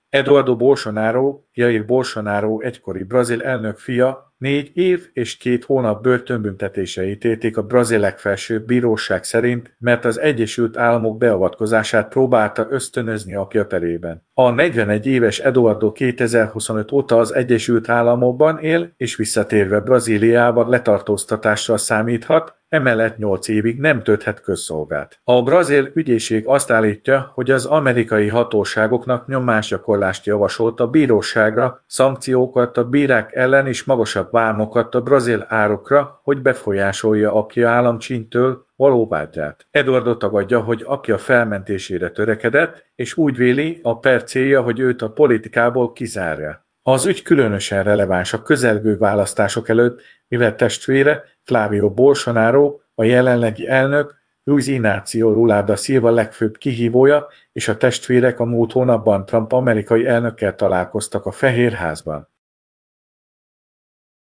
Eduardo Bolsonaro, Jair Bolsonaro egykori brazil elnök fia 4 év és 2 hónap börtönbüntetésre ítélték a brazil legfelsőbb bíróság szerint, mert az Egyesült Államok beavatkozását próbálta ösztönözni apja perében. A 41 éves Eduardo 2025 óta az Egyesült Államokban él, és visszatérve Brazíliába letartóztatásra számíthat, emellett 8 évig nem tölthet közszolgát. A brazil ügyészség azt állítja, hogy az amerikai hatóságoknak nyomásgyakorlást javasolt a bíróságra, szankciókat a bírák ellen és magasabb vámokat a brazil árukra, hogy befolyásolja apja államcsíntől való vágyát. Eduardo tagadja, hogy apja felmentésére törekedett, és úgy véli, a per célja, hogy őt a politikából kizárja. Az ügy különösen releváns a közelgő választások előtt, mivel testvére Flávio Bolsonaro, a jelenlegi elnök, Luiz Inácio Lula da Silva legfőbb kihívója, és a testvérek a múlt hónapban Trump amerikai elnökkel találkoztak a Fehérházban.